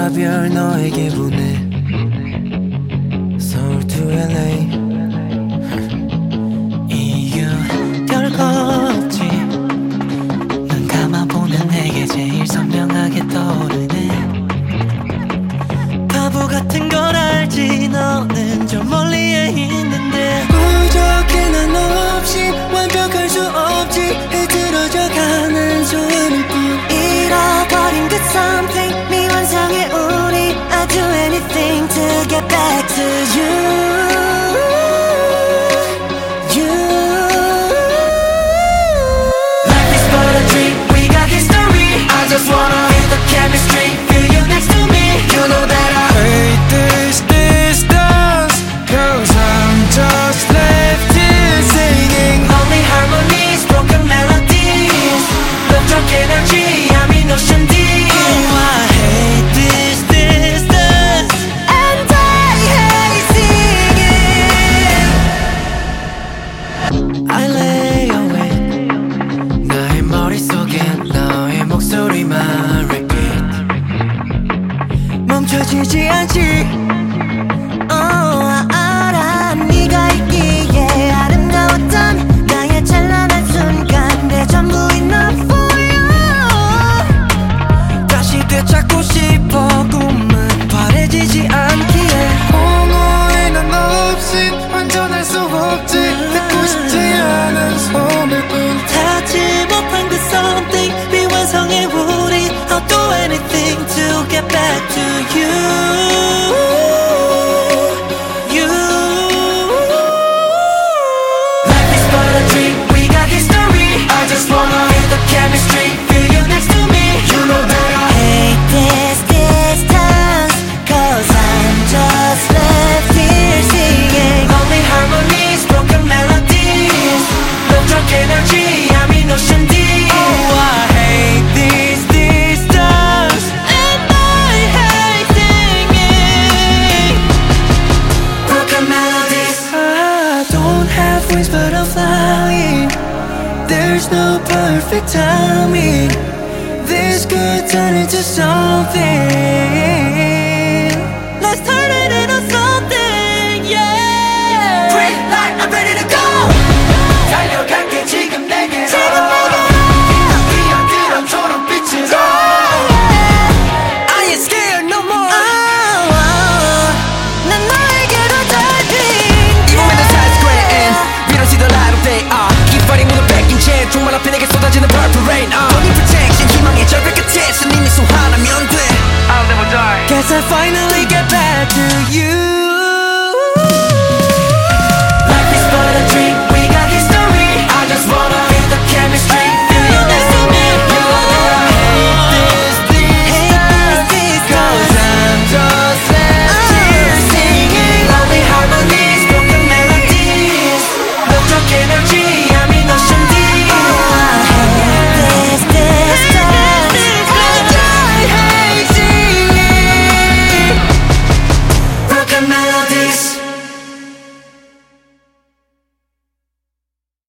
별 너에게 보내 서울 to LA 이유 별거 없지 눈 감아보는 내게 제일 선명하게 떠오르네 바보 같은 걸 알지 너는 저 멀리에 있는데 부족해 난 너 없이 완벽할 수 없지 흐트러져가는 소원일 뿐 잃어버린 그 something 미완성의 우리 I'd do anything to get back to you Life is but a dream, we got history I just wanna feel the chemistry feel you next to me You know that I hate this distance Cause I'm just left here singing Only harmonies, broken melodies 부족 energy, I'm in ocean deep Oh, I hate this distance And I hate singing I lay awake 나의 머릿속엔 너의 목소리만 repeat 멈춰지지 않지 알아 네가 있기에 아름다웠던 나의 찬란한 순간 내 전부 enough for you 다시 되찾고 싶어 꿈은 바래지지 않기에 공허해 난 너 없이 완전할 수 없지 듣고 싶지 않은 소리뿐 닿지 못한 그 something 미완성의 우리 I'll do anything to get back to you Life is but a dream, we got history I just wanna feel the chemistry feel you next to me You know that I hate this distance Cause I'm just left here singing Only harmonies, broken melodies 부족 energy, I'm in ocean deep Oh, I hate this distance And I hate singing Broken melodies I don't have wings but I'm flying There's no perfect timing This could turn into something Let's turn